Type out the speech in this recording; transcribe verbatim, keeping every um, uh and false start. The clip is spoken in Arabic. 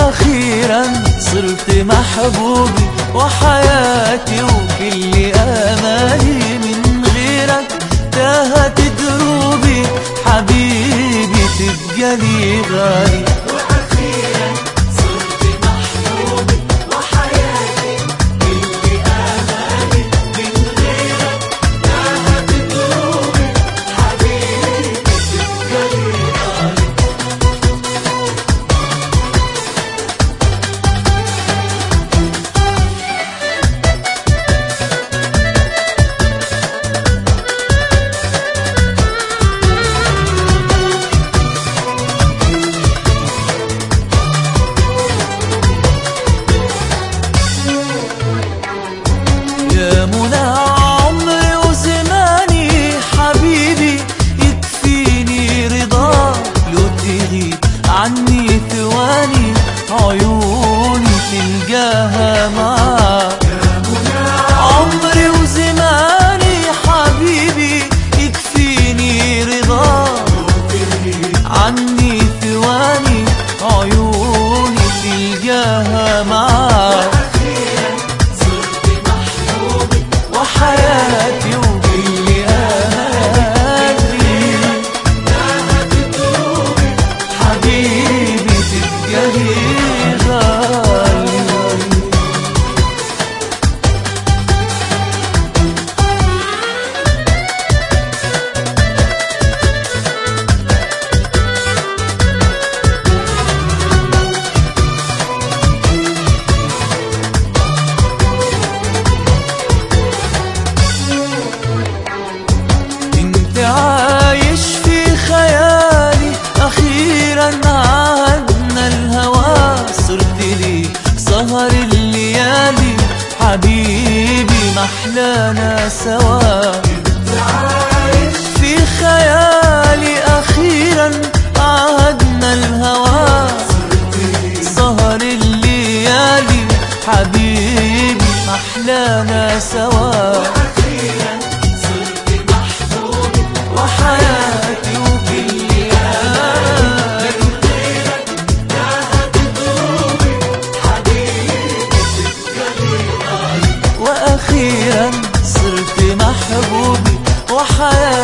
وأخيرا صرت محبوبي وحياتي وكل آمالي، من غيرك تاهت دروبي حبيبي تبقى لي غالي. وأخيرا صرت محبوبي وحياتي كل آمالي، من غيرك تاهت دروبي حبيبي تبقى لي غالي. يا منى عمري وزماني حبيبي، يكفيني رضاك لو تغيب عني ثواني، عيوني تلقاها معاك. يا منى عمري وزماني حبيبي، يكفيني رضاك عني ثواني، عيوني تلقاها معاك. وحياتي وكل آمالي تاهت دروبي حبيبي تبقى لي غالي. انت عايش في خيالي، اخيرا عهدنا الهوى، صرت لي سهر الليالي حبيبي محلانا سوا. انت عايش في خيالي اخيرا عهدنا الهوى، صرت لي سهر الليالي حبيبي محلانا سوا. وأخيرا صرت محبوبي وحياتي وكل آمالي من غيرك تاهت دروبي حبيبي تبقى لي غالي. وأخيرا صرت محبوبي وحياتي